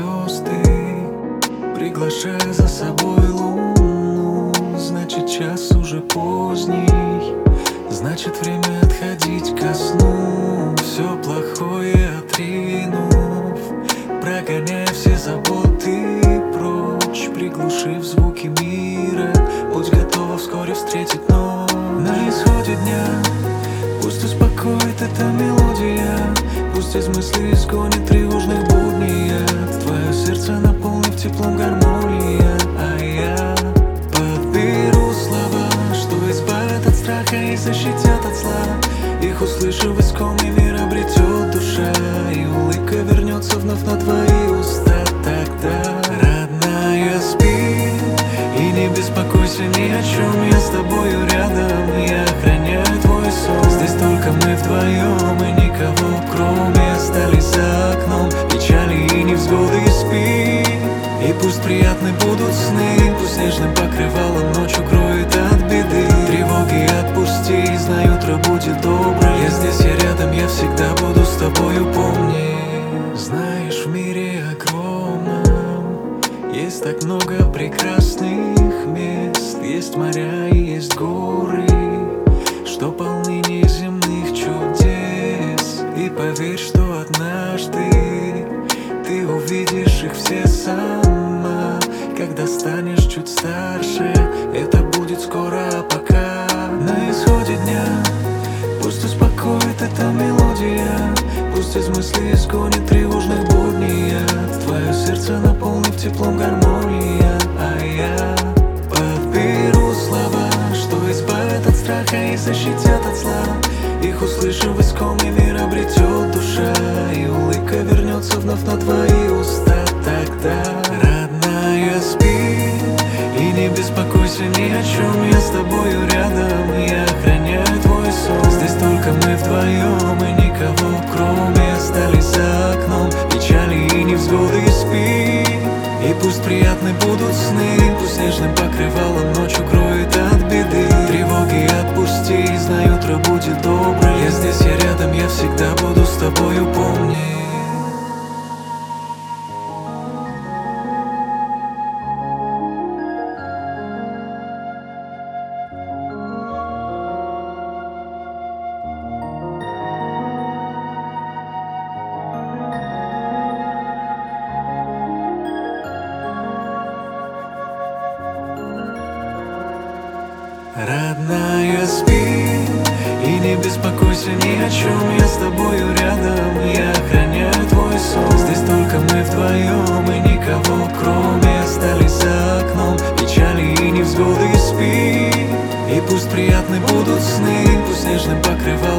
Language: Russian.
звезды, приглашая за собой луну. Значит, час уже поздний, значит, время отходить ко сну. Все плохое отринув, прогоняя все заботы прочь, приглушив звуки мира. Будь готова вскоре встретить ночь. На исходе дня пусть успокоит эта мелодия, пусть из мыслей изгонит тревожных будней. Твое сердце наполнив теплом гармония, а я подберу слова, что избавят от страха и защитят от зла. Их услышав, искомый мир обретет душа, и улыбка вернется вновь на твои уста. Тогда, родная, спи и не беспокойся ни о чем, я с тобою рядом, я охраняю твой сон. Здесь только мы вдвоем и никого кроме. Остались за окном печали и невзгоды. Спи, и пусть приятны будут сны, пусть нежным покрывалом ночь укроет от беды. Тревоги отпусти, знаю, утро будет доброе. Я здесь, я рядом, я всегда буду с тобою, помни. Знаешь, в мире огромном есть так много прекрасных мест. Есть моря и есть горы, что полны неземных чудес. И поверь, что однажды ты увидишь их все сама, когда станешь чуть старше. Это будет скоро, а пока на исходе дня пусть успокоит эта мелодия, пусть из мыслей изгонит тревожных будней. Твое сердце наполнив теплом гармония, а я подберу слова, что избавят от страха и защитят от зла. Их услышав, искомый мир обретет душа, и улыбка вернется вновь на твои уста. Тогда, родная, спи и не беспокойся ни о чем, я с тобою рядом, я охраняю твой сон. Здесь только мы вдвоем и никого кроме. Остались за окном печали и невзгоды. Спи, и пусть приятны будут сны, пусть нежным покрывалом ночь укроет от беды. Тревоги отпусти, знаю, утро будет доброе. Я здесь, я рядом, я всегда буду с тобою, помни. Родная, спи и не беспокойся ни о чем, я с тобою рядом, я охраняю твой сон. Здесь только мы вдвоем и никого кроме. Остались за окном печали и невзгоды. Спи, и пусть приятны будут сны, пусть нежным покрывалом